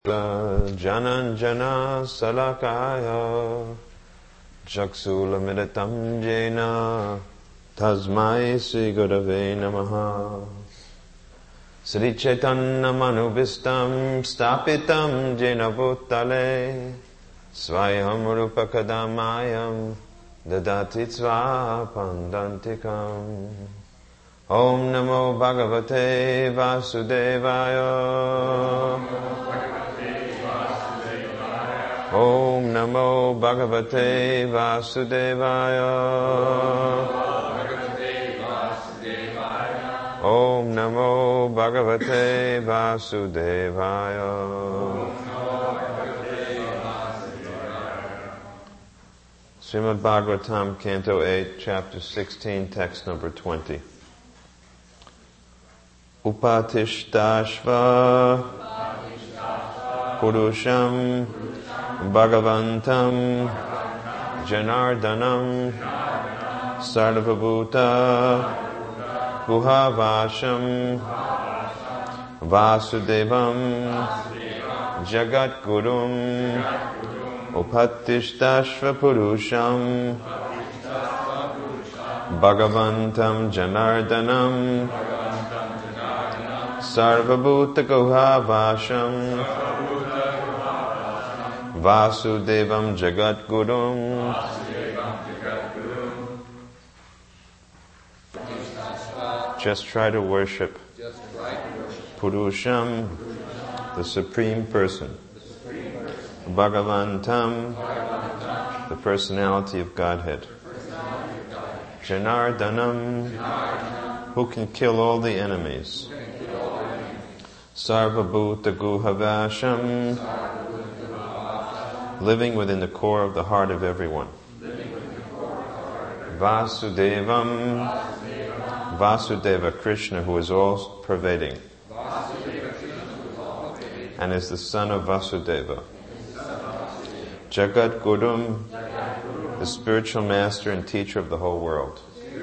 Jananjana Salakaya Chaksulamiritam Jena Tasmai Sri Gurave Namaha Sri Chaitanya Manubhistam Stapitam Jena Bhutale Swayam Rupakadamayam Dadati Pandantikam Om Namo Bhagavate Vasudevaya Om Namo Bhagavate Vasudevaya Om Namo Bhagavate Vasudevaya Srimad Bhagavatam, Canto 8, Chapter 16, Text number 20. Upatishtashva Purusham Bhagavantam Janardanam Sarvabhuta Guhavasham Vasudevam Jagatgurum Upatishtashva Purusham Bhagavantam Janardanam Sarvabhuta Guhavasham Vasudevam Jagatgurum. Just try to worship Purusham, the Supreme Person. Bhagavantam, the personality of Godhead. Janardanam, who can kill all the enemies. Sarvabhuta Guhavasham, living within the core of the heart of everyone. Vasudevam, Vasudeva Krishna, who is all pervading and is the son of Vasudeva. Jagat Gurum, the spiritual master and teacher of the whole world.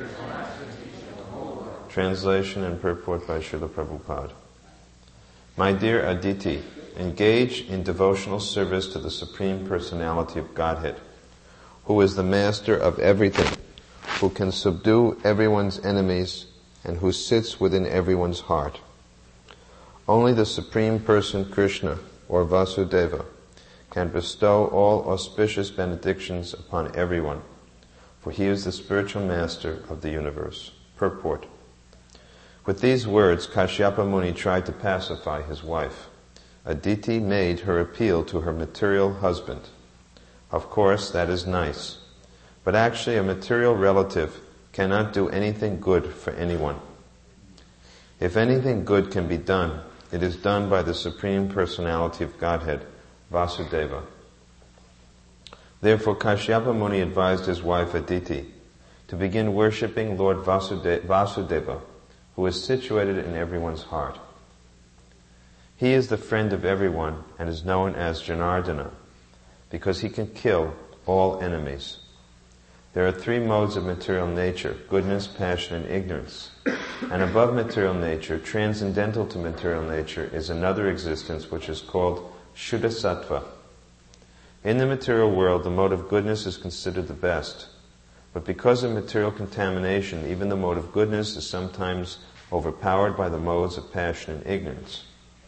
Translation and purport by Srila Prabhupada. My dear Aditi, engage in devotional service to the Supreme Personality of Godhead, who is the master of everything, who can subdue everyone's enemies, and who sits within everyone's heart. Only the Supreme Person Krishna, or Vasudeva, can bestow all auspicious benedictions upon everyone, for he is the spiritual master of the universe. Purport. With these words, Kashyapa Muni tried to pacify his wife. Aditi made her appeal to her material husband. Of course, that is nice. But actually, a material relative cannot do anything good for anyone. If anything good can be done, it is done by the Supreme Personality of Godhead, Vasudeva. Therefore, Kashyapa Muni advised his wife Aditi to begin worshipping Lord Vasudeva, who is situated in everyone's heart. He is the friend of everyone and is known as Janardana because he can kill all enemies. There are three modes of material nature: goodness, passion, and ignorance. And above material nature, transcendental to material nature, is another existence which is called Shuddha Sattva. In the material world, the mode of goodness is considered the best. But because of material contamination, even the mode of goodness is sometimes overpowered by the modes of passion and ignorance.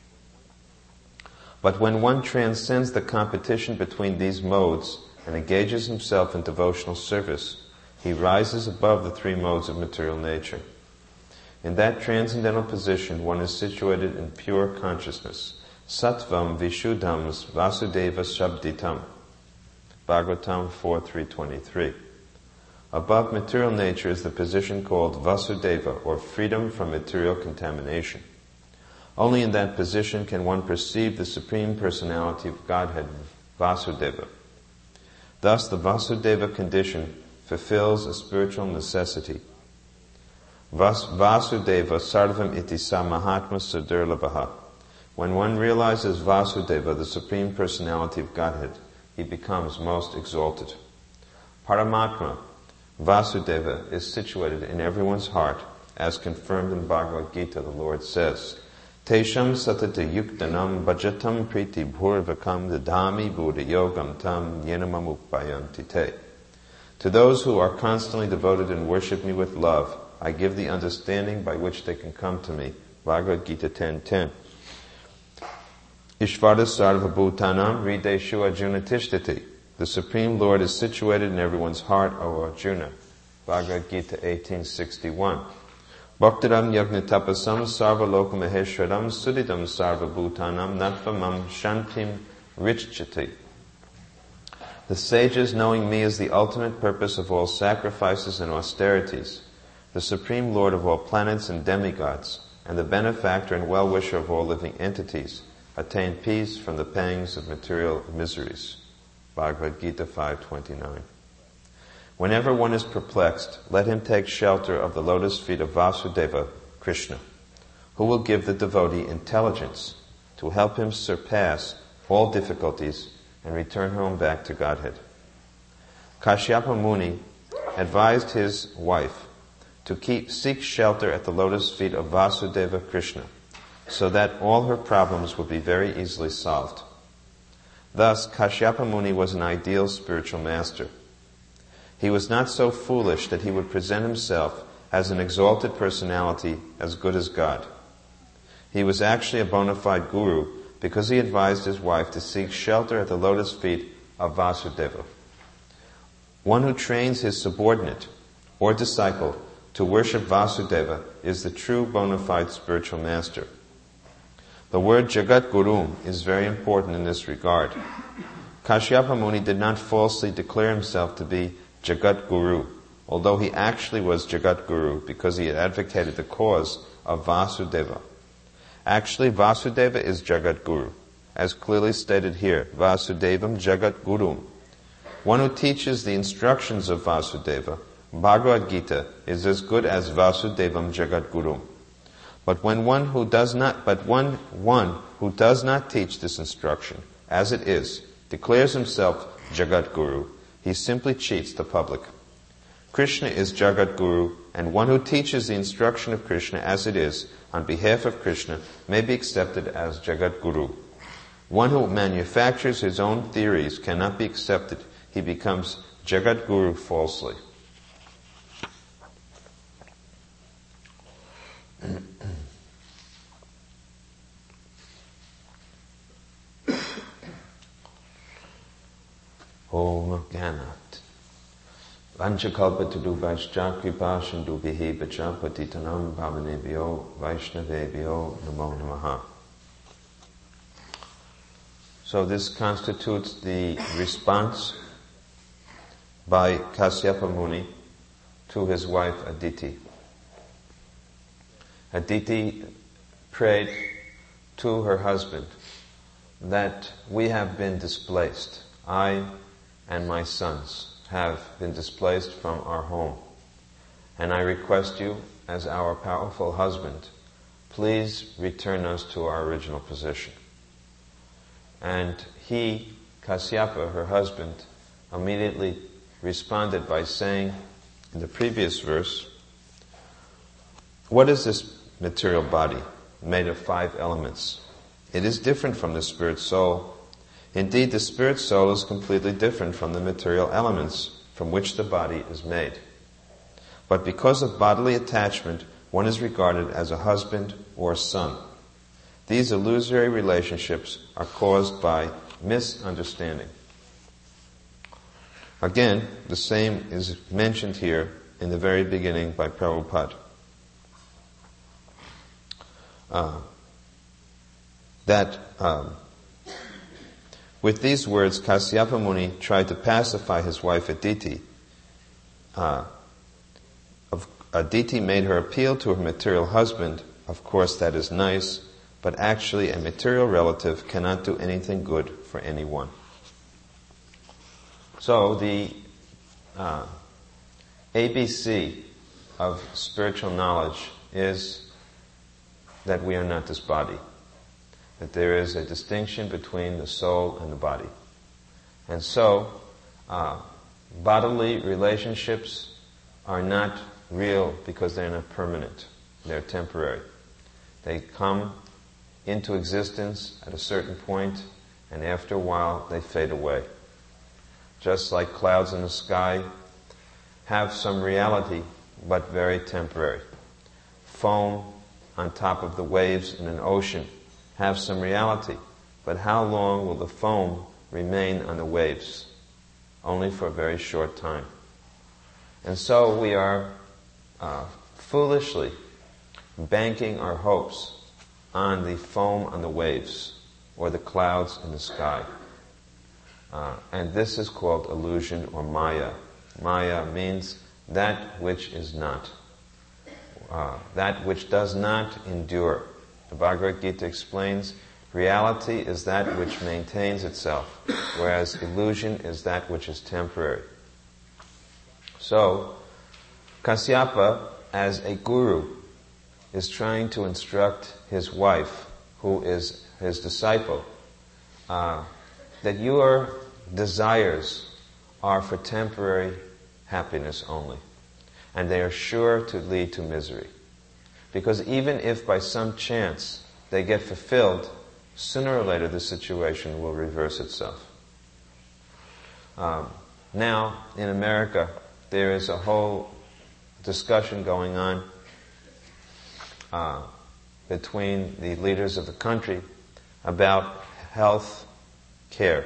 But when one transcends the competition between these modes and engages himself in devotional service, he rises above the three modes of material nature. In that transcendental position, one is situated in pure consciousness. Sattvam Vishuddham Vasudeva Shabditam. Bhagavatam 4.323. Above material nature is the position called Vasudeva, or freedom from material contamination. Only in that position can one perceive the Supreme Personality of Godhead, Vasudeva. Thus, the Vasudeva condition fulfills a spiritual necessity. Vasudeva sarvam iti sa mahatma sudurlabhaha. When one realizes Vasudeva, the Supreme Personality of Godhead, he becomes most exalted. Paramatma, Vasudeva, is situated in everyone's heart, as confirmed in Bhagavad Gita. The Lord says, Tesham satata yuktanam bhajatam priti bhurvakam dadami buddha yogam tam yenamamukpayanti te. To those who are constantly devoted and worship me with love, I give the understanding by which they can come to me. Bhagavad Gita 10:10. Ishvara sarva bhutanam hrideshu Arjuna tishtati. The Supreme Lord is situated in everyone's heart, O Arjuna. Bhagavad Gita 18:61. Bhaktaram yagnatapasam sarva lokamaheshwaram sudidam sarva bhutanam natvamam shantim richchati. The sages, knowing me as the ultimate purpose of all sacrifices and austerities, the Supreme Lord of all planets and demigods, and the benefactor and well-wisher of all living entities, attain peace from the pangs of material miseries. Bhagavad Gita 5:29. Whenever one is perplexed, let him take shelter of the lotus feet of Vasudeva, Krishna, who will give the devotee intelligence to help him surpass all difficulties and return home back to Godhead. Kashyapa Muni advised his wife to seek shelter at the lotus feet of Vasudeva Krishna, so that all her problems would be very easily solved. Thus, Kashyapa Muni was an ideal spiritual master. He was not so foolish that he would present himself as an exalted personality as good as God. He was actually a bona fide guru because he advised his wife to seek shelter at the lotus feet of Vasudeva. One who trains his subordinate or disciple to worship Vasudeva is the true bona fide spiritual master. The word Jagat Guru is very important in this regard. Kashyapa Muni did not falsely declare himself to be Jagat Guru, although he actually was Jagat Guru because he had advocated the cause of Vasudeva. Actually, Vasudeva is Jagat Guru, as clearly stated here, Vasudevam Jagat Gurum. One who teaches the instructions of Vasudeva, Bhagavad Gita, is as good as Vasudevam Jagat Gurum. But one who does not teach this instruction as it is, declares himself Jagat Guru, he simply cheats the public. Krishna is Jagat Guru, and one who teaches the instruction of Krishna as it is, on behalf of Krishna, may be accepted as Jagat Guru. One who manufactures his own theories cannot be accepted. He becomes Jagat Guru falsely. Om Ganat. Vanchakalpatudubhascha kripasindubhihi vacha patitanam bhavanebhyo vaishnavebhyo namo namaha. So this constitutes the response by Kasyapa Muni to his wife Aditi. Aditi prayed to her husband that we have been displaced. I and my sons have been displaced from our home. And I request you, as our powerful husband, please return us to our original position. And he, Kasyapa, her husband, immediately responded by saying in the previous verse, what is this material body made of 5 elements? It is different from the spirit soul. Indeed, the spirit soul is completely different from the material elements from which the body is made. But because of bodily attachment, one is regarded as a husband or son. These illusory relationships are caused by misunderstanding. Again, the same is mentioned here in the very beginning by Prabhupada. With these words, Kasyapa Muni tried to pacify his wife Aditi. Aditi made her appeal to her material husband. Of course, that is nice, but actually a material relative cannot do anything good for anyone. So the ABC of spiritual knowledge is that we are not this body. That there is a distinction between the soul and the body. And so, bodily relationships are not real because they're not permanent. They're temporary. They come into existence at a certain point, and after a while they fade away. Just like clouds in the sky have some reality, but very temporary. Foam on top of the waves in an ocean have some reality, but how long will the foam remain on the waves? Only for a very short time. And so we are foolishly banking our hopes on the foam on the waves or the clouds in the sky. And this is called illusion or maya. Maya means that which is not. That which does not endure. The Bhagavad Gita explains reality is that which maintains itself, whereas illusion is that which is temporary. So, Kasyapa, as a guru, is trying to instruct his wife, who is his disciple, that your desires are for temporary happiness only, and they are sure to lead to misery. Because even if by some chance they get fulfilled, sooner or later the situation will reverse itself. Now, in America, there is a whole discussion going on between the leaders of the country about health care.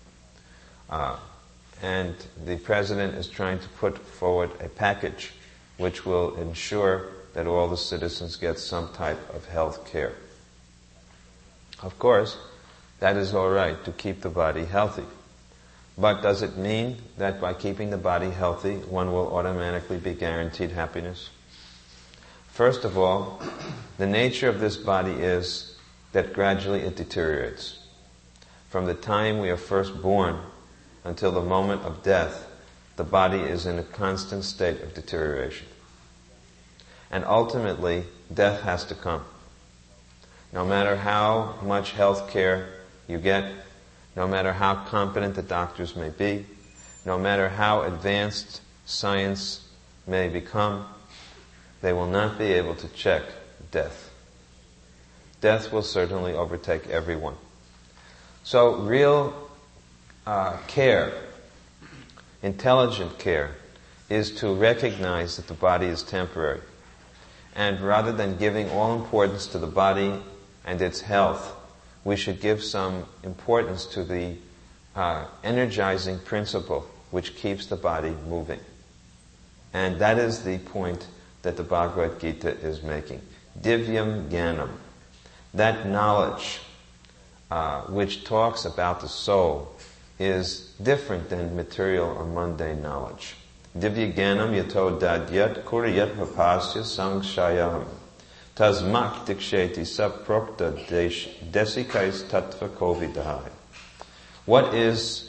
And the president is trying to put forward a package which will ensure that all the citizens get some type of health care. Of course, that is all right to keep the body healthy. But does it mean that by keeping the body healthy, one will automatically be guaranteed happiness? First of all, the nature of this body is that gradually it deteriorates. From the time we are first born until the moment of death, the body is in a constant state of deterioration. And ultimately, death has to come. No matter how much health care you get, no matter how competent the doctors may be, no matter how advanced science may become, they will not be able to check death. Death will certainly overtake everyone. So real care, intelligent care, is to recognize that the body is temporary. And rather than giving all importance to the body and its health, we should give some importance to the energizing principle which keeps the body moving. And that is the point that the Bhagavad Gita is making. Divyam Jnanam. That knowledge which talks about the soul is different than material or mundane knowledge. Divya Jnanam yato dadyat kuriyat vapasya sangshayam tasmak diksheti saprokta desikais tattva kovidahai. What is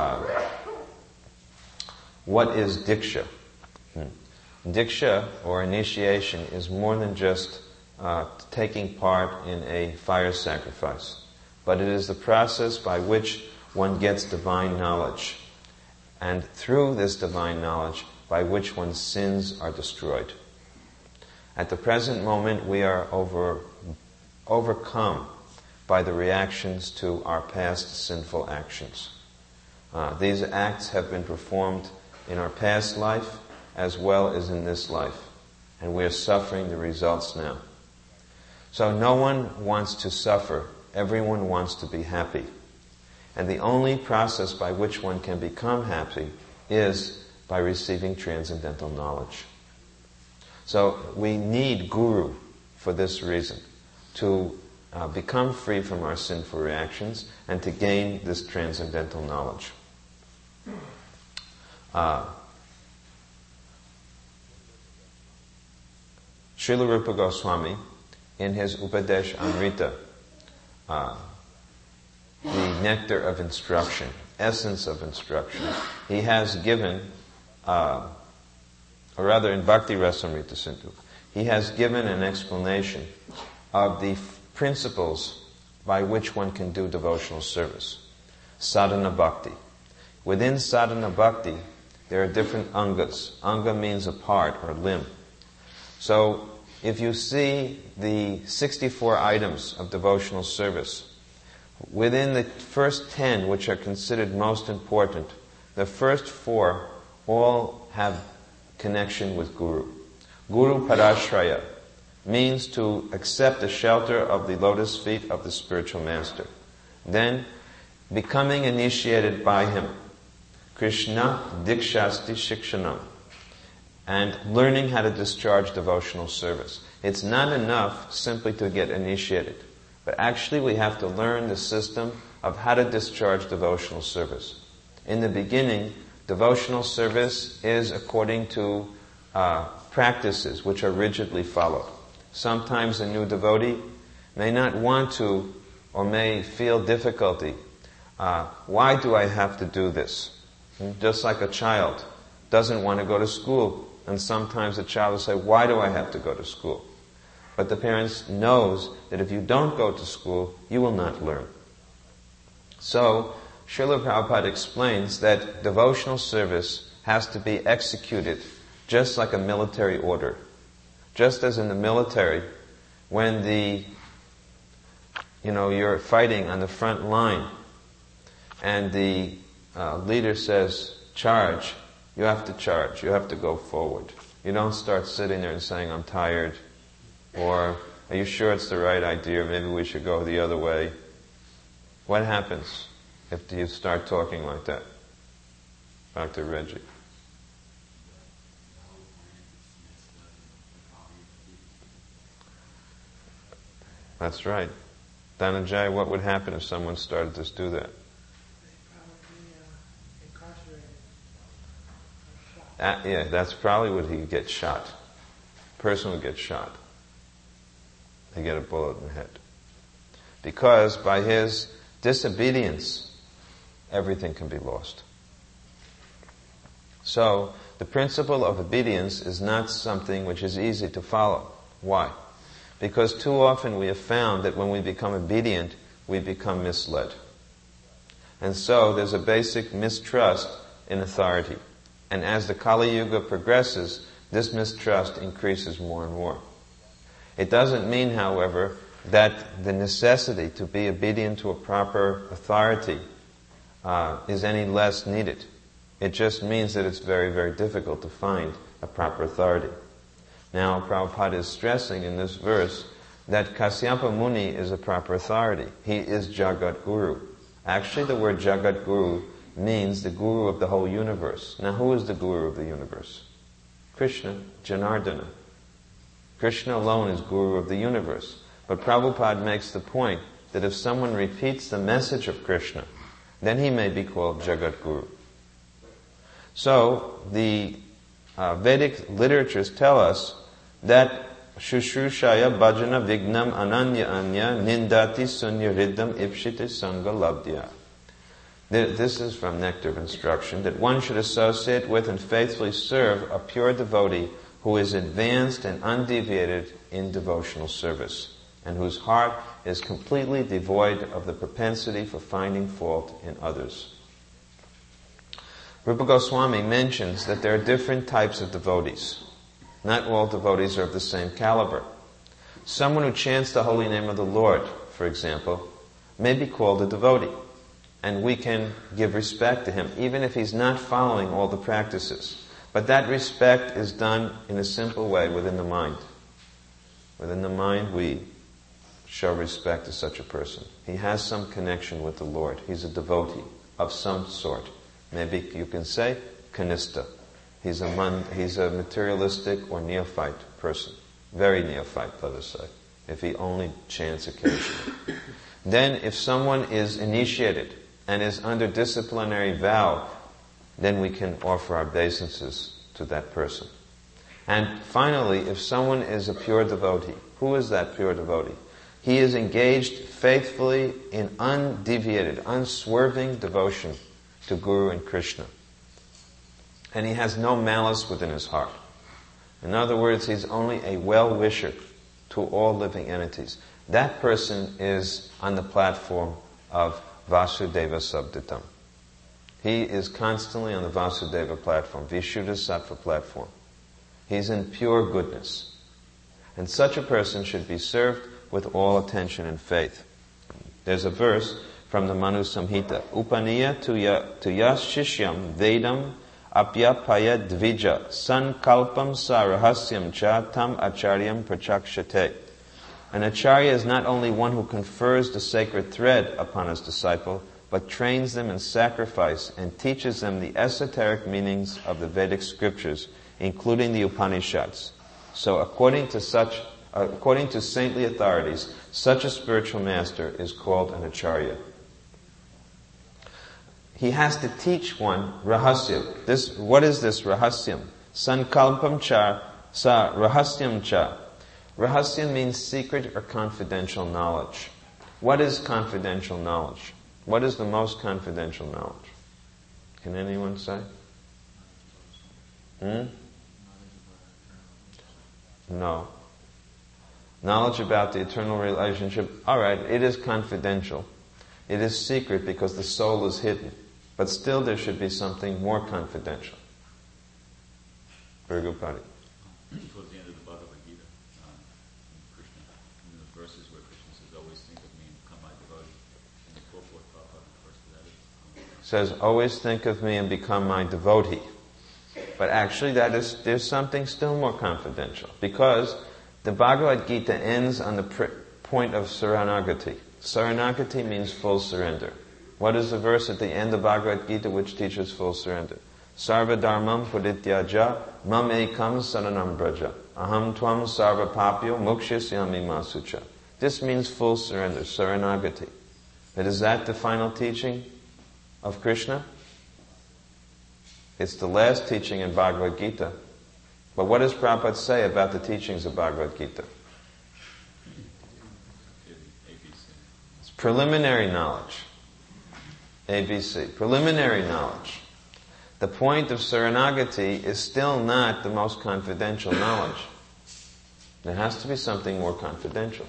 diksha? Diksha, or initiation, is more than just taking part in a fire sacrifice, but it is the process by which one gets divine knowledge, and through this divine knowledge, by which one's sins are destroyed. At the present moment, we are overcome by the reactions to our past sinful actions. These acts have been performed in our past life as well as in this life, and we are suffering the results now. So no one wants to suffer. Everyone wants to be happy. And the only process by which one can become happy is by receiving transcendental knowledge. So we need Guru for this reason, to become free from our sinful reactions and to gain this transcendental knowledge. Srila Rupa Goswami, in his Upadesh Amrita, the nectar of instruction, essence of instruction, he has given, or rather in Bhakti Rasamrita Sindhu, he has given an explanation of the principles by which one can do devotional service. Sadhana Bhakti. Within Sadhana Bhakti, there are different angas. Anga means a part or limb. So if you see the 64 items of devotional service, within the first 10, which are considered most important, the first 4 all have connection with Guru. Guru Parashraya means to accept the shelter of the lotus feet of the spiritual master. Then, becoming initiated by him. Krishna Dikshasti Shikshanam. And learning how to discharge devotional service. It's not enough simply to get initiated, but actually we have to learn the system of how to discharge devotional service. In the beginning, devotional service is according to practices which are rigidly followed. Sometimes a new devotee may not want to or may feel difficulty. Why do I have to do this? Just like a child doesn't want to go to school. And sometimes a child will say, why do I have to go to school? But the parents knows that if you don't go to school, you will not learn. So, Srila Prabhupada explains that devotional service has to be executed just like a military order. Just as in the military, when you're fighting on the front line, and the leader says, charge, you have to charge. You have to go forward. You don't start sitting there and saying, I'm tired. Or, are you sure it's the right idea? Maybe we should go the other way. What happens if you start talking like that? Dr. Reggie. That's right. Dhananjay, what would happen if someone started to do that? Yeah, that's probably what he would get shot. Person would get shot. They get a bullet in the head. Because by his disobedience, everything can be lost. So, the principle of obedience is not something which is easy to follow. Why? Because too often we have found that when we become obedient, we become misled. And so, there's a basic mistrust in authority. And as the Kali Yuga progresses, this mistrust increases more and more. It doesn't mean, however, that the necessity to be obedient to a proper authority is any less needed. It just means that it's very, very difficult to find a proper authority. Now, Prabhupada is stressing in this verse that Kasyapa Muni is a proper authority. He is Jagat Guru. Actually, the word Jagat Guru means the guru of the whole universe. Now, who is the guru of the universe? Krishna, Janardana. Krishna alone is guru of the universe. But Prabhupada makes the point that if someone repeats the message of Krishna, then he may be called Jagat Guru. So, the Vedic literatures tell us that Shushrushaya Bhajana Vignam Ananya Anya Nindati Sunya Riddham Ipshita Sangha Labdhya. This is from Nectar of Instruction, that one should associate with and faithfully serve a pure devotee who is advanced and undeviated in devotional service, and whose heart is completely devoid of the propensity for finding fault in others. Rupa Goswami mentions that there are different types of devotees. Not all devotees are of the same caliber. Someone who chants the holy name of the Lord, for example, may be called a devotee. And we can give respect to him, even if he's not following all the practices. But that respect is done in a simple way within the mind. Within the mind, we show respect to such a person. He has some connection with the Lord. He's a devotee of some sort. Maybe you can say kanista. He's a materialistic or neophyte person. Very neophyte, let us say, if he only chants occasionally. Then, if someone is initiated and is under disciplinary vow, then we can offer our obeisances to that person. And finally, if someone is a pure devotee, who is that pure devotee? He is engaged faithfully in undeviated, unswerving devotion to Guru and Krishna. And he has no malice within his heart. In other words, he's only a well-wisher to all living entities. That person is on the platform of Vasudeva Sabditam. He is constantly on the Vasudeva platform, Vishuddha Sattva platform. He's in pure goodness. and such a person should be served with all attention and faith. There's a verse from the Manu Samhita. Upaniya tuya shishyam vedam apyapaya dvija sankalpam sarahasyam cha tam acharyam prachakshate. An acharya is not only one who confers the sacred thread upon his disciple, but trains them in sacrifice and teaches them the esoteric meanings of the Vedic scriptures, including the Upanishads. So according to saintly authorities, such a spiritual master is called an acharya. He has to teach one rahasyam. What is this rahasyam? Sankalpam cha sa rahasyam cha. Rahasyam means secret or confidential knowledge. What is confidential knowledge? What is the most confidential knowledge? Can anyone say? No. Knowledge about the eternal relationship, alright, it is confidential. It is secret because the soul is hidden. But still there should be something more confidential. Virgupati. Towards the end of the Bhagavad Gita, Krishna, in the verses where Krishna says, always think of me and become my devotee, and the purport Prabhupada refers to that. Says, always think of me and become my devotee. But actually there's something still more confidential, because the Bhagavad Gita ends on the point of Saranagati. Saranagati means full surrender. What is the verse at the end of Bhagavad Gita which teaches full surrender? Sarva dharmam pudityaja mam ekam saranam braja aham tvam sarva papyo mukshisyami masucha. This means full surrender, Saranagati. But is that the final teaching of Krishna? It's the last teaching in Bhagavad Gita. But what does Prabhupada say about the teachings of Bhagavad Gita? It's preliminary knowledge. ABC. Preliminary knowledge. The point of Saranagati is still not the most confidential knowledge. There has to be something more confidential.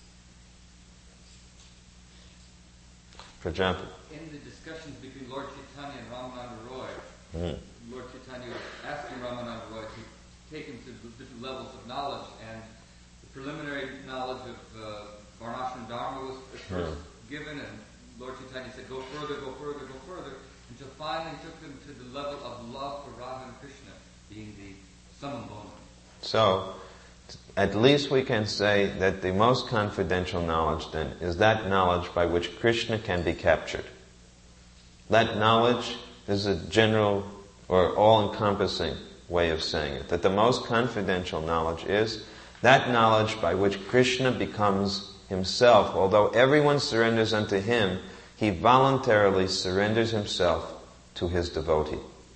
Prajapati. In the discussions between Lord Chaitanya and Ramananda Roy, Lord Chaitanya was asking Ramananda Roy to take him to different levels of knowledge, and the preliminary knowledge of Varnashram Dharma was first given, and Lord Chaitanya said, go further, go further, go further, until finally took them to the level of love for Radha and Krishna, being the summum bonum. So, at least we can say that the most confidential knowledge then is that knowledge by which Krishna can be captured. That knowledge is a general or all-encompassing way of saying it. That the most confidential knowledge is that knowledge by which Krishna becomes himself. Although everyone surrenders unto him, he voluntarily surrenders himself to his devotee.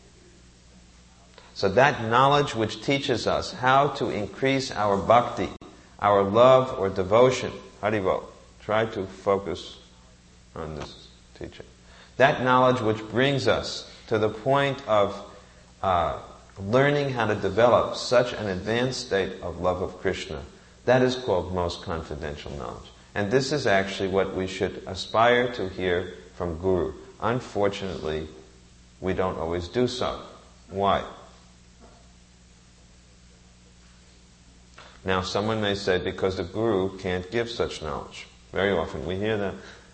So that knowledge which teaches us how to increase our bhakti, our love or devotion, Haribol, try to focus on this teaching. That knowledge which brings us to the point of learning how to develop such an advanced state of love of Krishna, that is called most confidential knowledge. And this is actually what we should aspire to hear from Guru. Unfortunately, we don't always do so. Why? Now, someone may say, because the Guru can't give such knowledge. Very often we hear that.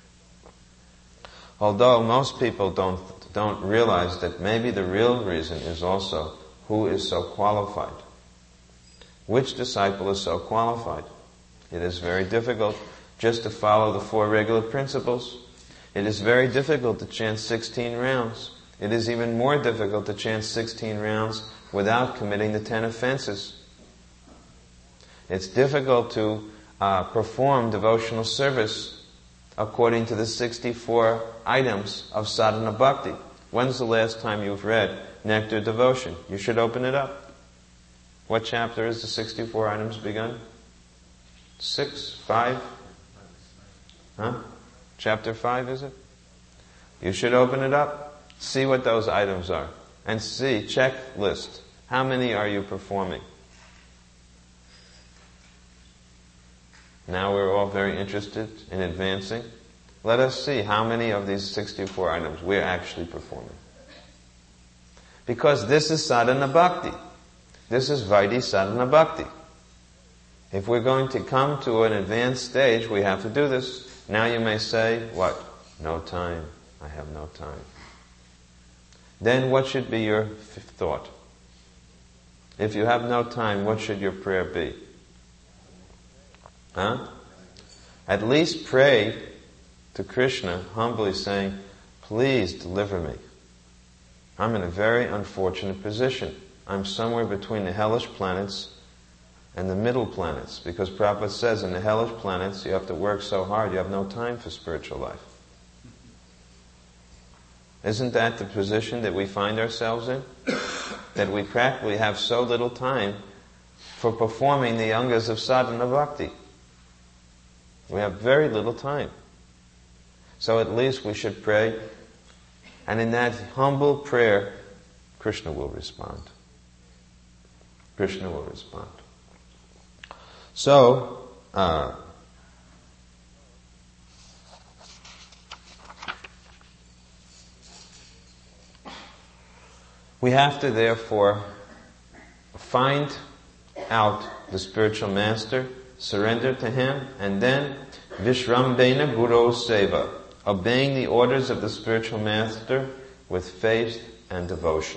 Although most people don't realize that maybe the real reason is also who is so qualified. Which disciple is so qualified? It is very difficult just to follow the 4 regular principles. It is very difficult to chant 16 rounds. It is even more difficult to chant 16 rounds without committing the 10 offenses. It's difficult to perform devotional service according to the 64 items of sadhana bhakti. When's the last time you've read Nectar Devotion? You should open it up. What chapter is the 64 items begun? 6? 5? Huh? Chapter 5, is it? You should open it up. See what those items are. And see, checklist. How many are you performing? Now we're all very interested in advancing. Let us see how many of these 64 items we're actually performing. Because this is sadhana bhakti. This is Vaidhi sadhana bhakti. If we're going to come to an advanced stage, we have to do this. Now you may say, what? No time. I have no time. Then what should be your thought? If you have no time, what should your prayer be? At least pray to Krishna, humbly saying, please deliver me. I'm in a very unfortunate position. I'm somewhere between the hellish planets and the middle planets, because Prabhupada says in the hellish planets you have to work so hard you have no time for spiritual life. Isn't that the position that we find ourselves in? That we practically have so little time for performing the angas of sadhana bhakti. We have very little time. So at least we should pray, and in that humble prayer, Krishna will respond. Krishna will respond. So, we have to therefore find out the spiritual master, surrender to him, and then Vishrambena Guru Seva, obeying the orders of the spiritual master with faith and devotion.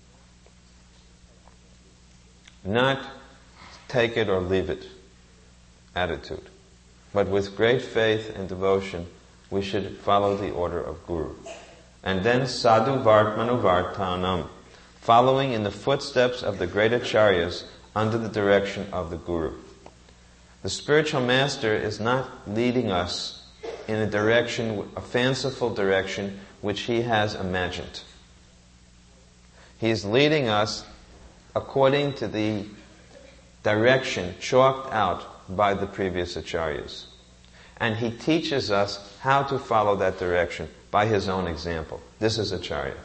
Not take it or leave it attitude, but with great faith and devotion we should follow the order of Guru. And then Sadhu Vartmanu Vartanam, following in the footsteps of the great acharyas under the direction of the Guru. The spiritual master is not leading us in a direction, a fanciful direction, which he has imagined. He is leading us according to the direction chalked out by the previous acharyas. And he teaches us how to follow that direction by his own example. This is acharya.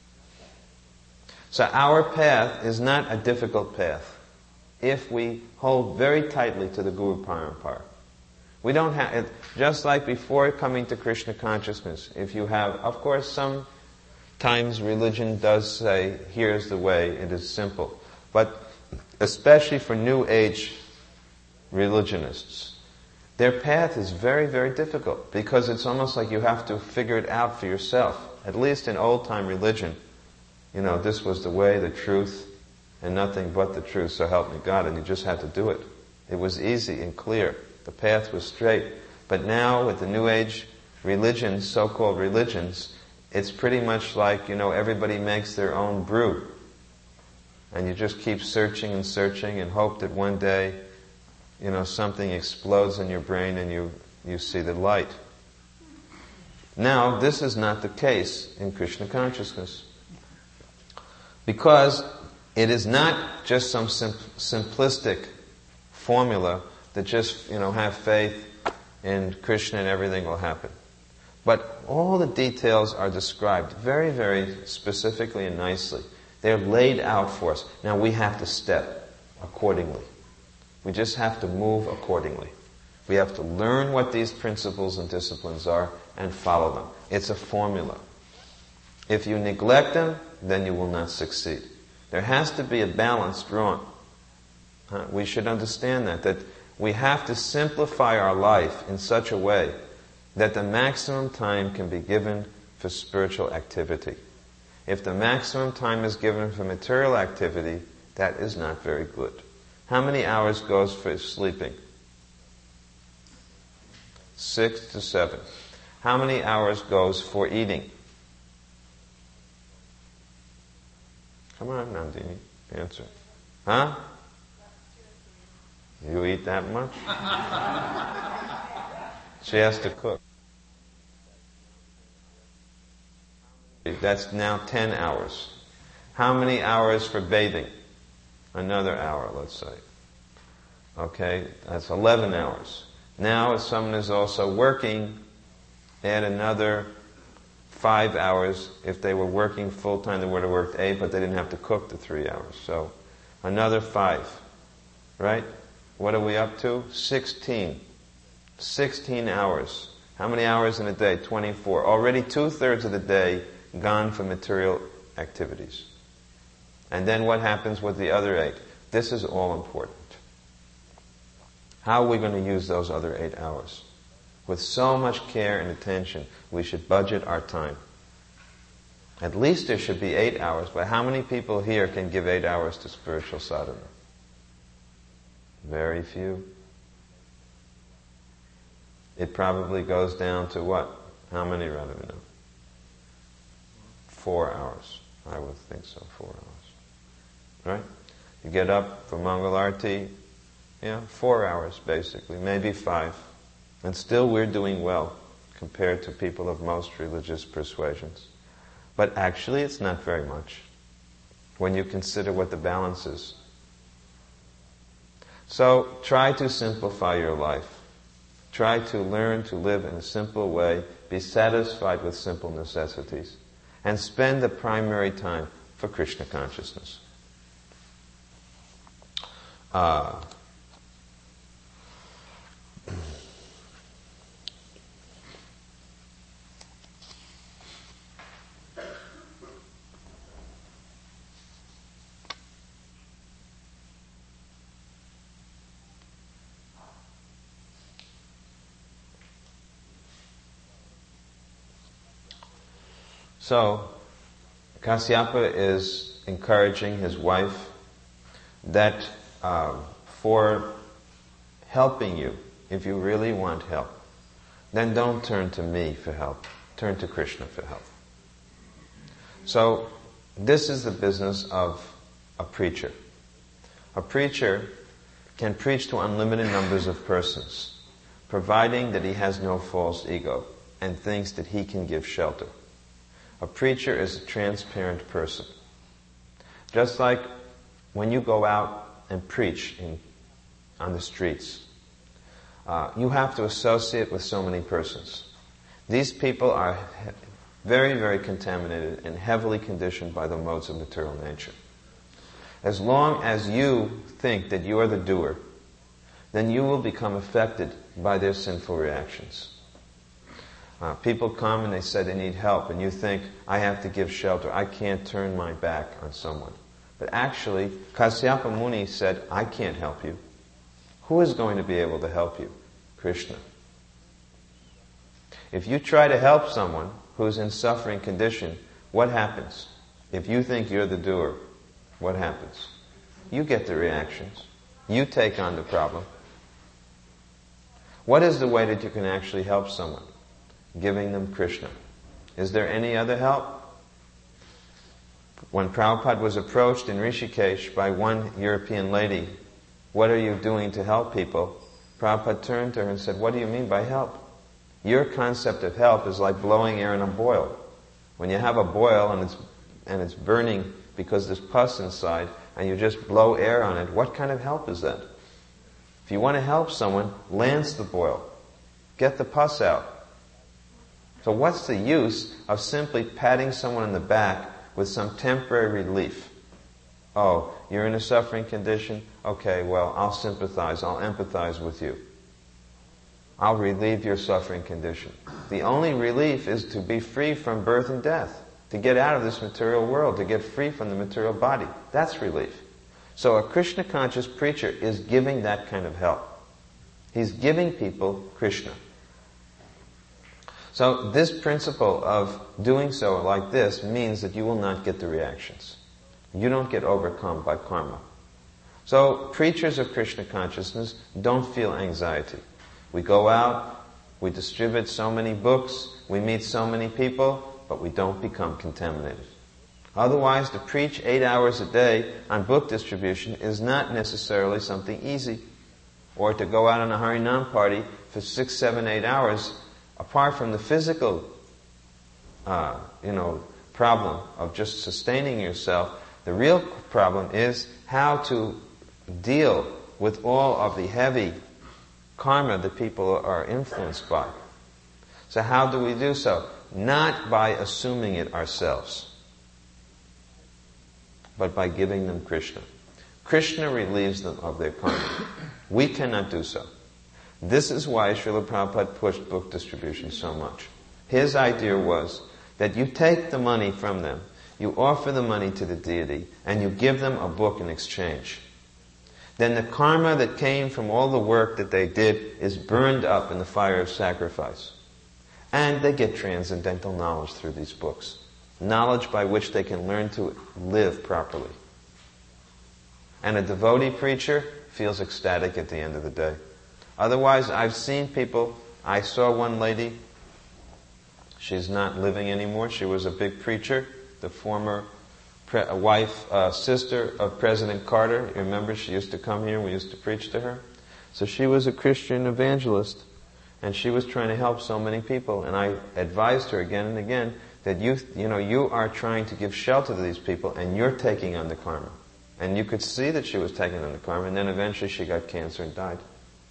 So our path is not a difficult path if we hold very tightly to the Guru Parampara. We don't have it, just like before coming to Krishna consciousness. If you have, of course, sometimes religion does say, here's the way, it is simple. But especially for New Age religionists, their path is very, very difficult because it's almost like you have to figure it out for yourself. At least in old-time religion, this was the way, the truth, and nothing but the truth, so help me God, and you just had to do it. It was easy and clear. The path was straight. But now, with the New Age religions, so-called religions, it's pretty much like, everybody makes their own brew. And you just keep searching and searching and hope that one day, something explodes in your brain and you see the light. Now, this is not the case in Krishna consciousness. Because it is not just some simplistic formula that just, have faith in Krishna and everything will happen. But all the details are described very, very specifically and nicely. They're laid out for us. Now we have to step accordingly. We just have to move accordingly. We have to learn what these principles and disciplines are and follow them. It's a formula. If you neglect them, then you will not succeed. There has to be a balance drawn. We should understand that we have to simplify our life in such a way that the maximum time can be given for spiritual activity. If the maximum time is given for material activity, that is not very good. How many hours goes for sleeping? 6 to 7. How many hours goes for eating? Come on, Nandini, answer. Huh? You eat that much? She has to cook. That's now 10 hours. How many hours for bathing? Another hour, let's say. Okay, that's 11 hours. Now, if someone is also working, add another 5 hours. If they were working full-time, they would have worked 8, but they didn't have to cook the 3 hours. So, another 5. Right? What are we up to? 16. 16 hours. How many hours in a day? 24. Already 2/3 of the day gone for material activities. And then what happens with the other 8? This is all important. How are we going to use those other 8 hours? With so much care and attention, we should budget our time. At least there should be 8 hours, but how many people here can give 8 hours to spiritual sadhana? Very few. It probably goes down to what? How many, rather than 4 hours. I would think so, 4 hours. Right? You get up for Mangal Arati, 4 hours basically, maybe 5. And still we're doing well compared to people of most religious persuasions. But actually it's not very much when you consider what the balance is. So try to simplify your life. Try to learn to live in a simple way, be satisfied with simple necessities, and spend the primary time for Krishna consciousness. So, Kasyapa is encouraging his wife that for helping you, if you really want help, then don't turn to me for help. Turn to Krishna for help. So, this is the business of a preacher. A preacher can preach to unlimited numbers of persons, providing that he has no false ego and thinks that he can give shelter. A preacher is a transparent person. Just like when you go out and preach on the streets, you have to associate with so many persons. These people are very, very contaminated and heavily conditioned by the modes of material nature. As long as you think that you are the doer, then you will become affected by their sinful reactions. People come and they say they need help, and you think, I have to give shelter. I can't turn my back on someone. But actually, Kasyapa Muni said, I can't help you. Who is going to be able to help you? Krishna. If you try to help someone who's in suffering condition, what happens? If you think you're the doer, what happens? You get the reactions. You take on the problem. What is the way that you can actually help someone? Giving them Krishna. Is there any other help? When Prabhupada was approached in Rishikesh by one European lady, what are you doing to help people? Prabhupada turned to her and said, what do you mean by help? Your concept of help is like blowing air in a boil. When you have a boil and it's burning because there's pus inside and you just blow air on it, what kind of help is that? If you want to help someone, lance the boil. Get the pus out. So what's the use of simply patting someone on the back with some temporary relief? Oh, you're in a suffering condition? Okay, well, I'll sympathize, I'll empathize with you. I'll relieve your suffering condition. The only relief is to be free from birth and death, to get out of this material world, to get free from the material body. That's relief. So a Krishna conscious preacher is giving that kind of help. He's giving people Krishna. So this principle of doing so like this means that you will not get the reactions. You don't get overcome by karma. So preachers of Krishna consciousness don't feel anxiety. We go out, we distribute so many books, we meet so many people, but we don't become contaminated. Otherwise, to preach 8 hours a day on book distribution is not necessarily something easy. Or to go out on a Harinam party for 6, 7, 8 hours, apart from the physical, problem of just sustaining yourself, the real problem is how to deal with all of the heavy karma that people are influenced by. So how do we do so? Not by assuming it ourselves, but by giving them Krishna. Krishna relieves them of their karma. We cannot do so. This is why Srila Prabhupada pushed book distribution so much. His idea was that you take the money from them, you offer the money to the deity, and you give them a book in exchange. then the karma that came from all the work that they did is burned up in the fire of sacrifice. And they get transcendental knowledge through these books. Knowledge by which they can learn to live properly. And a devotee preacher feels ecstatic at the end of the day. Otherwise, I've seen people, I saw one lady, she's not living anymore, she was a big preacher, the former sister of President Carter. You remember, she used to come here, we used to preach to her. So she was a Christian evangelist, and she was trying to help so many people. And I advised her again and again that you are trying to give shelter to these people, and you're taking on the karma. And you could see that she was taking on the karma, and then eventually she got cancer and died.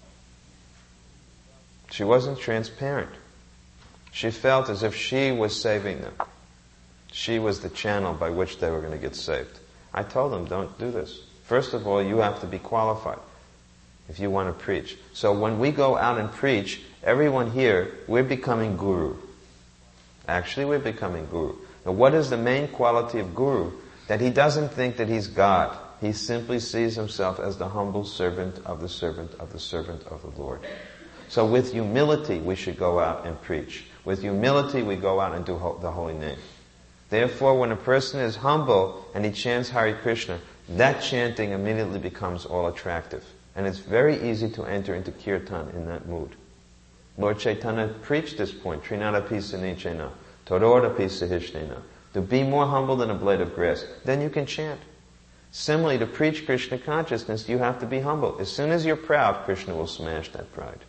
She wasn't transparent. She felt as if she was saving them. She was the channel by which they were going to get saved. I told them, don't do this. First of all, you have to be qualified if you want to preach. So when we go out and preach, everyone here, we're becoming guru. Actually, we're becoming guru. Now, what is the main quality of guru? That he doesn't think that he's God. He simply sees himself as the humble servant of the servant of the servant of the Lord. So with humility, we should go out and preach. With humility, we go out and do the holy name. Therefore, when a person is humble and he chants Hare Krishna, that chanting immediately becomes all attractive. And it's very easy to enter into kirtan in that mood. Lord Chaitanya preached this point, Trinadapi Sanichena, Torodapi Sahishnena. To be more humble than a blade of grass, then you can chant. Similarly, to preach Krishna consciousness, you have to be humble. As soon as you're proud, Krishna will smash that pride.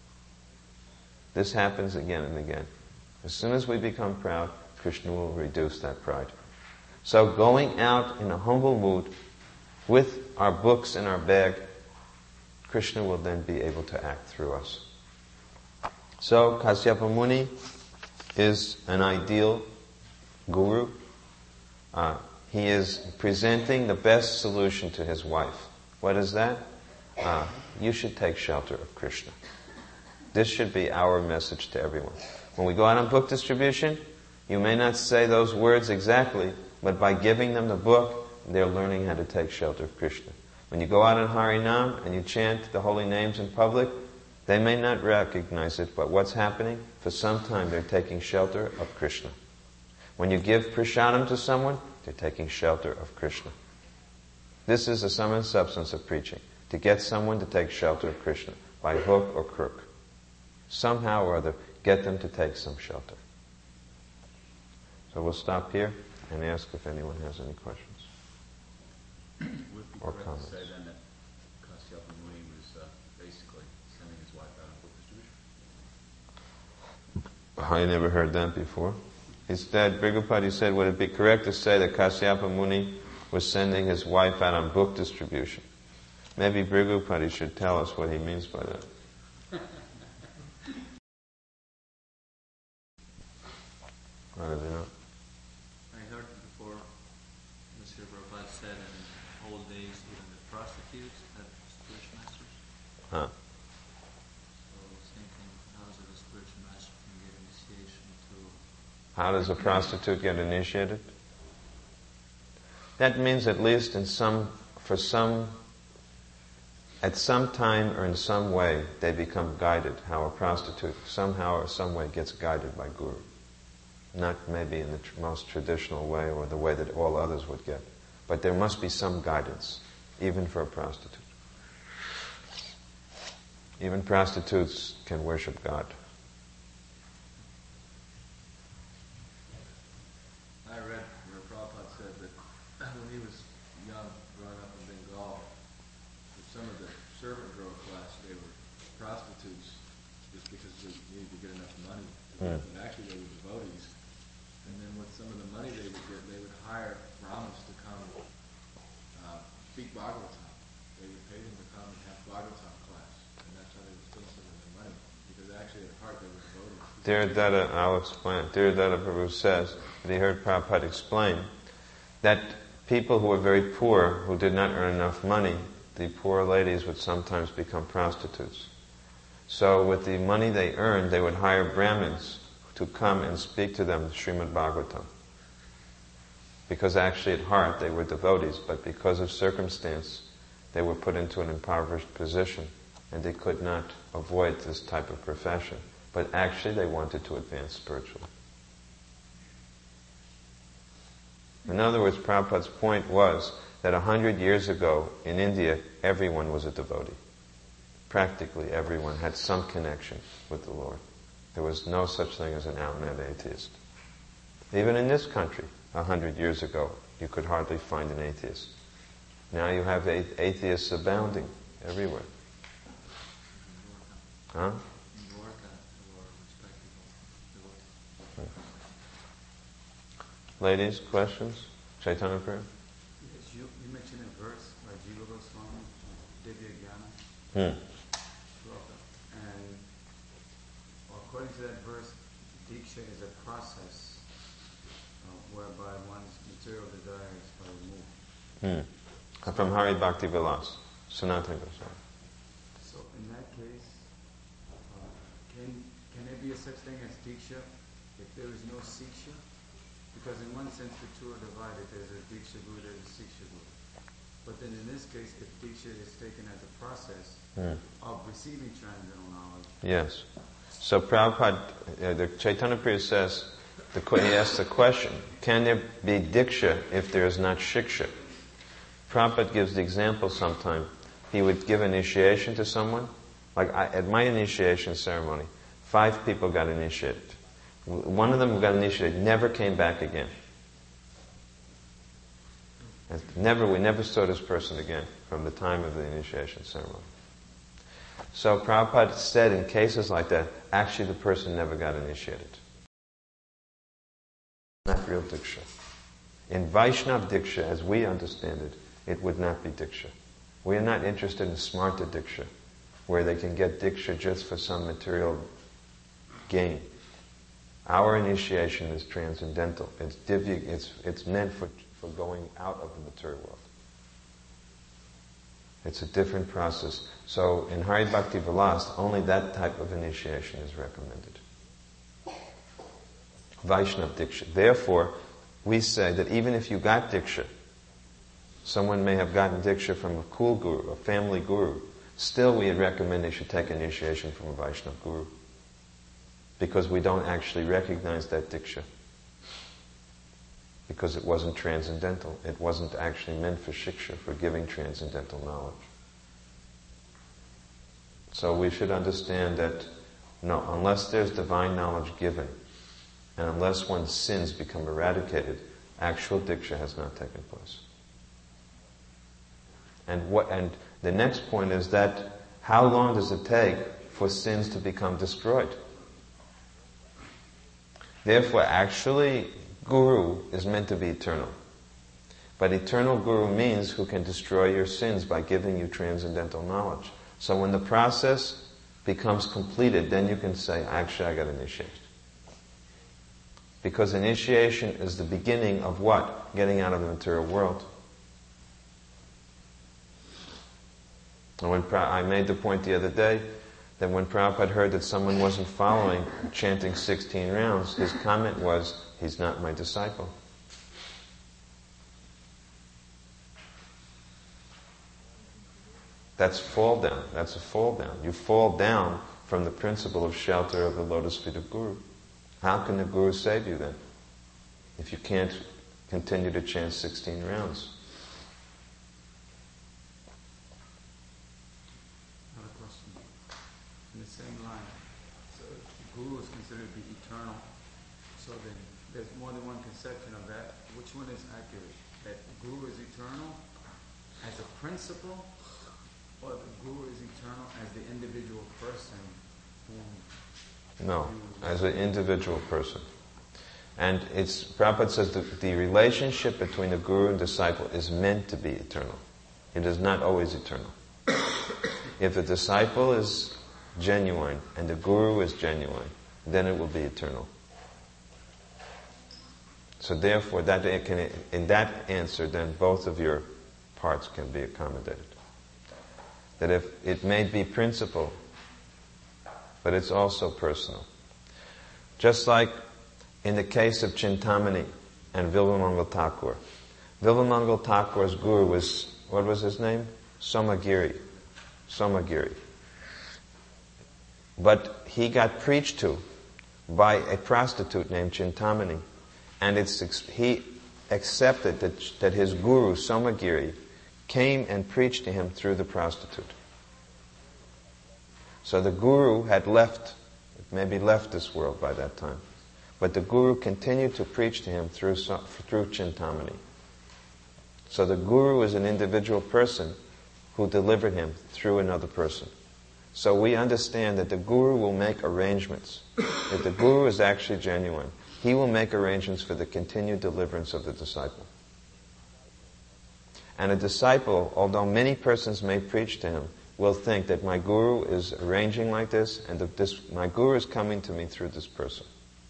This happens again and again. As soon as we become proud, Krishna will reduce that pride. So going out in a humble mood, with our books in our bag, Krishna will then be able to act through us. So Kasyapa Muni is an ideal guru. He is presenting the best solution to his wife. What is that? You should take shelter of Krishna. This should be our message to everyone. When we go out on book distribution, you may not say those words exactly, but by giving them the book, they're learning how to take shelter of Krishna. When you go out on Harinam and you chant the holy names in public, they may not recognize it, but what's happening? For some time they're taking shelter of Krishna. When you give prasadam to someone, they're taking shelter of Krishna. This is the sum and substance of preaching, to get someone to take shelter of Krishna, by hook or crook. Somehow or other, get them to take some shelter. So we'll stop here and ask if anyone has any questions or comments. Would it be correct to say then that Kasyapa Muni was basically sending his wife out on book distribution? I never heard that before. Instead, Brigupati said, would it be correct to say that Kasyapa Muni was sending his wife out on book distribution? Maybe Brigupati should tell us what he means by that. What do they know? I heard before Mr. Prabhupada said in old days even the prostitutes had spiritual masters. Huh. So I was thinking, how does a spiritual master can get initiation to... How does a prostitute get initiated? That means at least at some time or in some way they become guided. How a prostitute somehow or some way gets guided by Guru. Not maybe in the most traditional way or the way that all others would get. But there must be some guidance, even for a prostitute. Even prostitutes can worship God. I read where Prabhupada said that when he was young, growing up in Bengal, that some of the servant girl class, they were prostitutes just because they needed to get enough money. But actually they were devotees. And then with some of the money they would get, they would hire Brahmins to come speak Bhagavatam. They would pay them to come and have Bhagavatam class. And that's how they would steal some of their money. Because actually at heart they were devotees. Dhiradhara, I'll explain. Dhiradhara Prabhu says that he heard Prabhupada explain that people who were very poor, who did not earn enough money, the poor ladies would sometimes become prostitutes. So with the money they earned, they would hire Brahmins to come and speak to them Srimad Bhagavatam. Because actually at heart they were devotees, but because of circumstance, they were put into an impoverished position and they could not avoid this type of profession. But actually they wanted to advance spiritually. In other words, Prabhupada's point was that 100 years ago in India, everyone was a devotee. Practically everyone had some connection with the Lord. There was no such thing as an out-and-out atheist. Even in this country, 100 years ago, you could hardly find an atheist. Now you have atheists abounding everywhere. Huh? Ladies, questions? Chaitanya Prayer? Yes, you mentioned a verse by Jiva Goswami, Divya Jnana, Shloka. And according to that verse, Diksha is a process whereby one's material desires are removed. From Hari Bhakti Vilas, Sanatana Goswami. So in that case, can there be a such thing as Diksha if there is no Siksha? Because in one sense the two are divided. There's a Diksha Guru, there's a Siksha Guru. But then in this case, if Diksha is taken as a process of receiving transcendental knowledge. Yes. So Prabhupada, the Chaitanya Priya says, he asks the question, can there be Diksha if there is not Shiksha? Prabhupada gives the example sometime. He would give initiation to someone. Like at my initiation ceremony, 5 people got initiated. One of them who got initiated never came back again. We never saw this person again from the time of the initiation ceremony. So Prabhupada said in cases like that, actually the person never got initiated. Not real Diksha. In Vaishnav Diksha, as we understand it, it would not be Diksha. We are not interested in Smarta Diksha, where they can get Diksha just for some material gain. Our initiation is transcendental. It's divya. It's meant for going out of the material world. It's a different process. So in Hari Bhakti Vilas, only that type of initiation is recommended. Vaishnav Diksha. Therefore, we say that even if you got Diksha, someone may have gotten Diksha from a cool guru, a family guru, still we recommend they should take initiation from a Vaishnav guru. Because we don't actually recognize that Diksha. Because it wasn't transcendental. It wasn't actually meant for Shiksha, for giving transcendental knowledge. So we should understand that, no, unless there's divine knowledge given, and unless one's sins become eradicated, actual Diksha has not taken place. And the next point is that, how long does it take for sins to become destroyed? Therefore, actually, Guru is meant to be eternal. But eternal Guru means who can destroy your sins by giving you transcendental knowledge. So when the process becomes completed, then you can say, actually, I got initiated. Because initiation is the beginning of what? Getting out of the material world. And when I made the point the other day, that when Prabhupada heard that someone wasn't following, chanting 16 rounds, his comment was, he's not my disciple. That's fall down. That's a fall down. You fall down from the principle of shelter of the lotus feet of Guru. How can the Guru save you then? If you can't continue to chant 16 rounds. In the same line, so if the Guru is considered to be eternal, so then there's more than one conception of that. Which one is accurate? That the Guru is eternal as a principle, or the Guru is eternal as the individual person whom... No, as an individual person. And Prabhupada says that the relationship between the Guru and disciple is meant to be eternal. It is not always eternal. If the disciple is genuine and the Guru is genuine, then it will be eternal. So therefore, in that answer, then both of your parts can be accommodated. That if it may be principle, but it's also personal. Just like in the case of Chintamani and Vilvamangal Thakur. Vilvamangal Thakur's guru was, what was his name? Somagiri. But he got preached to by a prostitute named Chintamani. And he accepted that his guru, Somagiri, came and preached to him through the prostitute. So the guru had left this world by that time. But the guru continued to preach to him through Chintamani. So the guru is an individual person who delivered him through another person. So we understand that the guru will make arrangements. If the guru is actually genuine, he will make arrangements for the continued deliverance of the disciple. And a disciple, although many persons may preach to him, will think that my guru is arranging like this, and that my guru is coming to me through this person.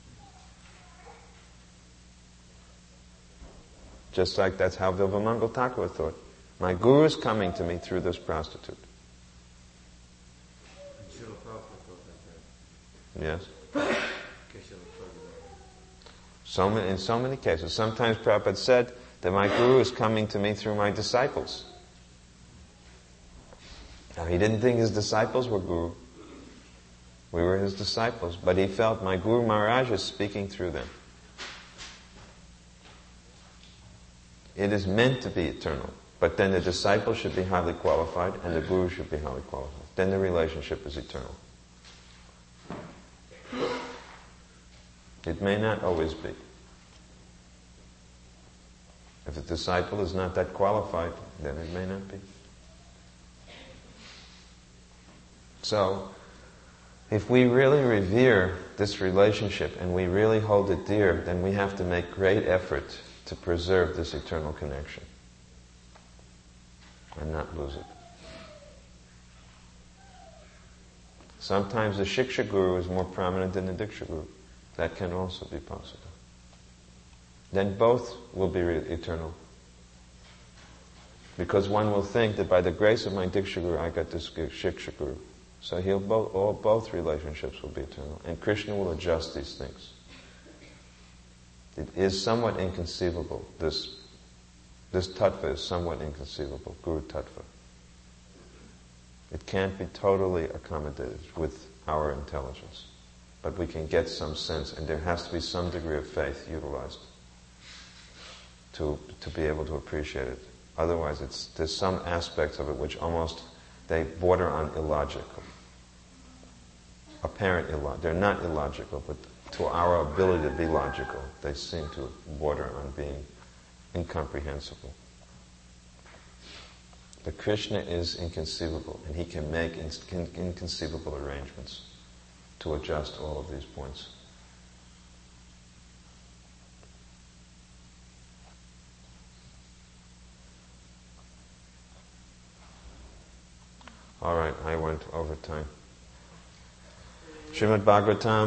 Just like that's how Vivamangal Thakur thought. My guru is coming to me through this prostitute. Srila Prabhupada thought like that. Yes? Keshala Prabhupada. In so many cases. Sometimes Prabhupada said that my guru is coming to me through my disciples. Now, he didn't think his disciples were guru. We were his disciples. But he felt my Guru Maharaj is speaking through them. It is meant to be eternal. But then the disciple should be highly qualified and the guru should be highly qualified. Then the relationship is eternal. It may not always be. If the disciple is not that qualified, then it may not be. So, if we really revere this relationship and we really hold it dear, then we have to make great effort to preserve this eternal connection and not lose it. Sometimes the Shiksha Guru is more prominent than the Diksha Guru. That can also be possible. Then both will be eternal. Because one will think that by the grace of my Diksha Guru, I got this Shiksha Guru. So both relationships will be eternal. And Krishna will adjust these things. It is somewhat inconceivable. This tattva is somewhat inconceivable, Guru tattva. It can't be totally accommodated with our intelligence. But we can get some sense, and there has to be some degree of faith utilized to be able to appreciate it. Otherwise, there's some aspects of it which almost, they border on illogical. Apparent illogical. They're not illogical, but to our ability to be logical, they seem to border on being incomprehensible. But Krishna is inconceivable, and he can make inconceivable arrangements to adjust all of these points. All right, I went over time. Srimad Bhagavatam